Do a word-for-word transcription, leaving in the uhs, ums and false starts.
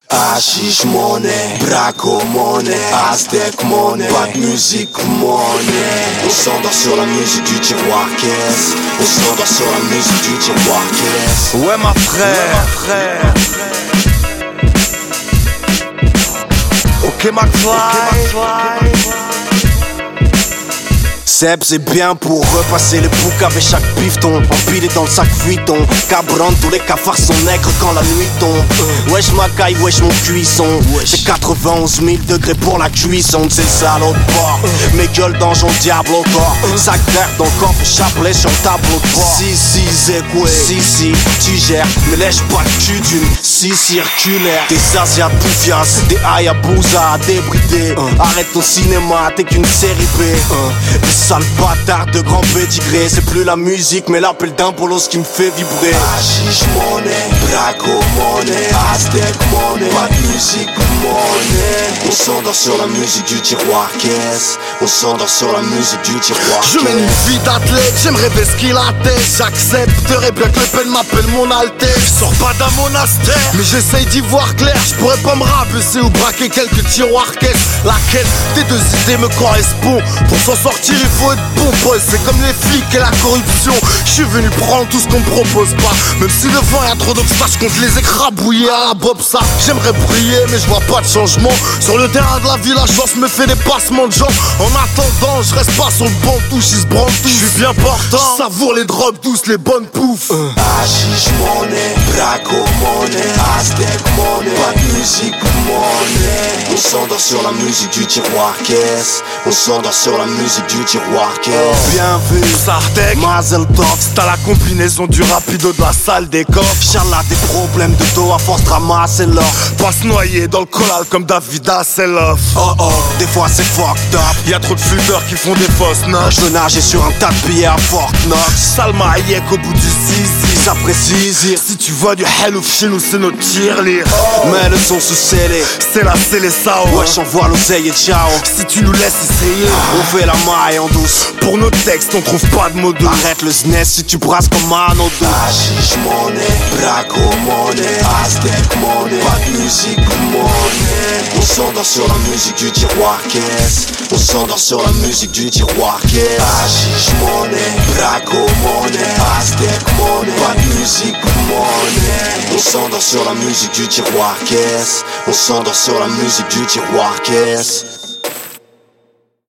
Hashish money, braco money, aztec money, pas de musique money. On s'endort sur la musique du tiroir caisse. On s'endort sur la musique du tiroir caisse. Ouais ma frère, ouais, ma frère. Ok McFly. Seb c'est bien pour repasser les boucs avec chaque bifton. Empilé dans le sac fuiton. Cabron, tous les cafards sont nègres quand la nuit tombe. Wesh ma caille, wesh mon cuisson. C'est quatre-vingt-onze mille degrés pour la cuisson. C'est le salaud de bord. Mes gueules dans son diable au corps. Sac d'air dans le coffre, chapelet sur le tableau de bord. Si si Zekwe, si si tu gères. Mais lèche pas le cul d'une scie circulaire. Des Asiat boufias, des Hayabusa débridés. Arrête ton cinéma, t'es qu'une série B. Sale bâtard de grand pédigré. C'est plus la musique mais l'appel d'un bolos qui me fait vibrer. Hashish money, braco money, aztec money, pas de musique money. On s'endort sur la musique du tiroir caisse. On s'endort sur la musique du tiroir caisse. Je mène une vie d'athlète, j'aimerais vesquer la tête. J'accepterais bien que le peine m'appelle mon altesse. Je sors pas d'un monastère, mais j'essaye d'y voir clair. Je pourrais pas me rabaisser ou braquer quelques tiroirs caisses. Laquelle des deux idées me correspond. Pour s'en sortir il faut être bon boss, c'est comme les flics et la corruption. Je suis venu prendre tout ce qu'on me propose pas. Même si devant y a trop d'obstacles, je compte les écrabouiller à la bob ça. J'aimerais briller mais je vois pas de changement. Sur le terrain de la villageoise me fait des passements de jambes. En attendant je reste pas sur le banc touche, ils se branlent tous. Je suis bien portant, je savoure les drogues douces, les bonnes poufs. euh. Hashish money, braco money, aztec money, pas de musique money. On s'endort sur la musique du tiroir caisse. On s'endort sur la musique du tiroir caisse. Bien vu, Sartek, Mazel Tov. c'est à la combinaison du rapido de la salle des coffres. Inch'Allah des problèmes de dos à force de ramasser l'or. Pas se noyer dans le collal comme David Hasselhoff. Oh oh, des fois c'est fucked up. Y'a trop de flûteurs qui font des fausses notes. Je nageais sur un tas de billets à Fort Knox. Salma Hayek au bout du zizi. Ça précise. Si tu vois du Hellouf chez nous c'est notre tirelire. Oh. Mais le son sous scellé. C'est la c'est les sao. Ouais j'envoie l'oseille et ciao. Si tu nous laisses essayer, on fait la maille en douce. pour nos textes on trouve pas de mots doux. Arrête le snez si tu brasses comme un autre. Hashish money, braco money, aztec money, pas de musique money. On s'endort sur la musique du tiroir caisse. On s'endort sur la musique du tiroir caisse. Hashish money, braco money, aztec money, pas de musique money. On s'endort sur la musique du tiroir caisse. On s'endort sur la musique du tiroir caisse.